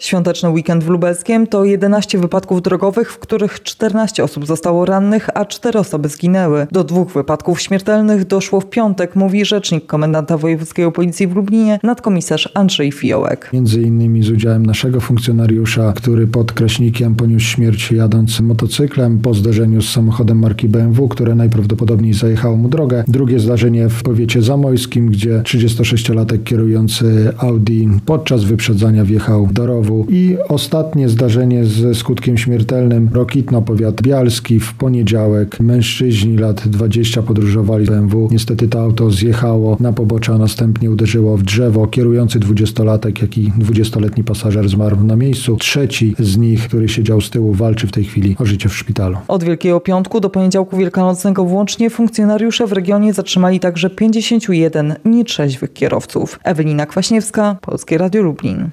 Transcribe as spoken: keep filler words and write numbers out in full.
Świąteczny weekend w Lubelskiem to jedenaście wypadków drogowych, w których czternaście osób zostało rannych, a cztery osoby zginęły. Do dwóch wypadków śmiertelnych doszło w piątek, mówi rzecznik komendanta wojewódzkiego policji w Lublinie, nadkomisarz Andrzej Fiołek. Między innymi z udziałem naszego funkcjonariusza, który pod Kraśnikiem poniósł śmierć jadąc motocyklem po zdarzeniu z samochodem marki B M W, które najprawdopodobniej zajechało mu drogę. Drugie zdarzenie w powiecie zamojskim, gdzie trzydziestosześciolatek kierujący Audi podczas wyprzedzania wjechał do rowu. I ostatnie zdarzenie ze skutkiem śmiertelnym, Rokitno, powiat bialski. W poniedziałek mężczyźni lat dwudziestu podróżowali B M W. Niestety to auto zjechało na pobocze, a następnie uderzyło w drzewo. Kierujący dwudziestolatek, jak i dwudziestoletni pasażer zmarł na miejscu. Trzeci z nich, który siedział z tyłu, walczy w tej chwili o życie w szpitalu. Od Wielkiego Piątku do Poniedziałku Wielkanocnego włącznie funkcjonariusze w regionie zatrzymali także pięćdziesięciu jeden nietrzeźwych kierowców. Ewelina Kwaśniewska, Polskie Radio Lublin.